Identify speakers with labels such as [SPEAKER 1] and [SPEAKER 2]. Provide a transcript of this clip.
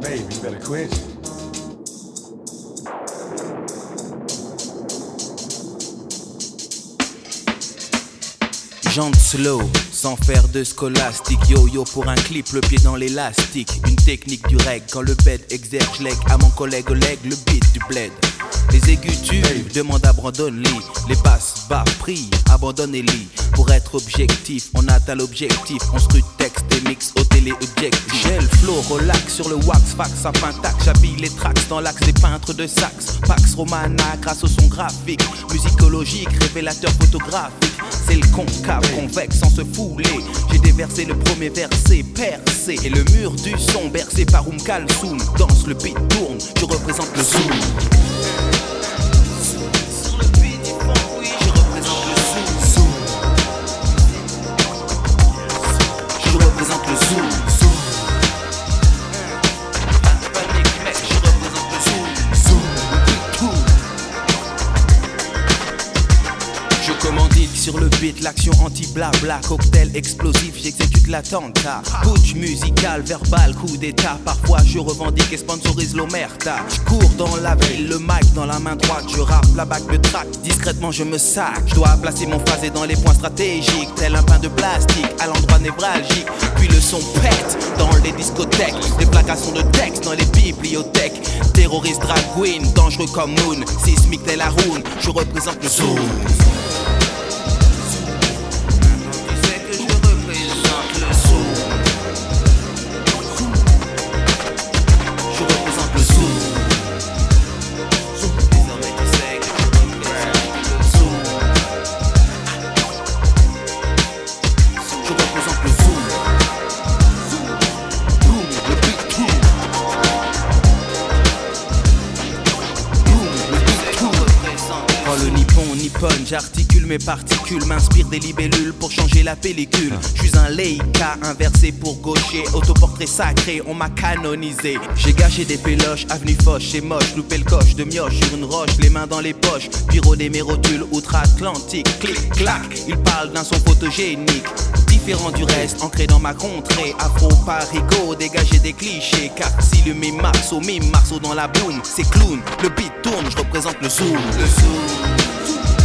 [SPEAKER 1] Baby, you better quit.
[SPEAKER 2] Jante slow, sans faire de scolastique. Yo-yo pour un clip, le pied dans l'élastique. Une technique du reg, quand le bed exerce leg à mon collègue leg, le beat du bled. Les aigus tubes, demande abandonne-les. Les basses, bas, pris, abandonnez-les. Pour être objectif, on atteint l'objectif. On scrute texte et mix au télé-objectif. Gel, flow, relax sur le wax, fax à pintac. J'habille les tracks dans l'axe des peintres de sax. Pax Romana grâce au son graphique. Musicologique, révélateur photographique. C'est le concave, convexe sans se fouler. J'ai déversé le premier verset, percé. Et le mur du son, bercé par Kalsoum. Danse, le beat tourne, je représente le zoom. Sur le beat du fond, oui, je représente le zoom. Je représente le zoom. Pas de panique, mec, je représente le zoom. Je commandite sur le beat, l'action anti-blabla. Cocktail explosif, j'exécute l'attentat. Putsch musical, verbal, coup d'état. Parfois je revendique et sponsorise l'omerta. Je cours dans la ville, le mic dans la main droite. Je rappe, la bague me traque, discrètement je me sac. Je dois placer mon phrasé dans les points stratégiques. Tel un pain de plastique, à l'endroit névralgique. Puis le son pète dans les discothèques. Des placations de texte dans les bibliothèques. Terroriste drag queen, dangereux comme Moon. Sismique tel Haroun, je représente le zoom. J'articule mes particules, m'inspire des libellules pour changer la pellicule. Je suis un Leica inversé pour gaucher, autoportrait sacré, on m'a canonisé. J'ai gâché des péloches, avenue Foch, c'est moche, loupé le coche de mioche sur une roche, les mains dans les poches, pyrodé mes rotules outre-Atlantique, clic clac, il parle d'un son photogénique. Différent du reste, ancré dans ma contrée. Afro-parigo, dégager des clichés. Car si le mime marceau dans la boom, c'est clown. Le beat tourne, je représente le zoom. Le zoom.